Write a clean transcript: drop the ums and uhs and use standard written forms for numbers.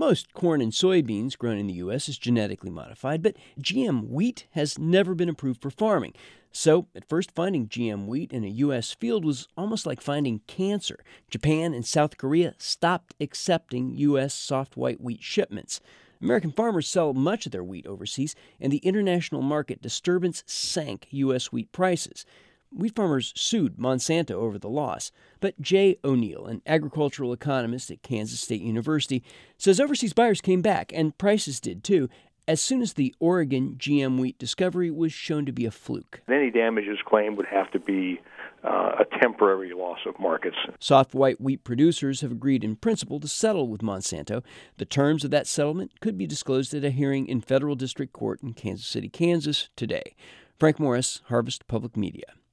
Most corn and soybeans grown in the U.S. is genetically modified, but GM wheat has never been approved for farming. So, at first, finding GM wheat in a U.S. field was almost like finding cancer. Japan and South Korea stopped accepting U.S. soft white wheat shipments. American farmers sell much of their wheat overseas, and the international market disturbance sank U.S. wheat prices. Wheat farmers sued Monsanto over the loss, but Jay O'Neill, an agricultural economist at Kansas State University, says overseas buyers came back, and prices did too, as soon as the Oregon GM wheat discovery was shown to be a fluke. Any damages claimed would have to be a temporary loss of markets. Soft white wheat producers have agreed in principle to settle with Monsanto. The terms of that settlement could be disclosed at a hearing in federal district court in Kansas City, Kansas today. Frank Morris, Harvest Public Media.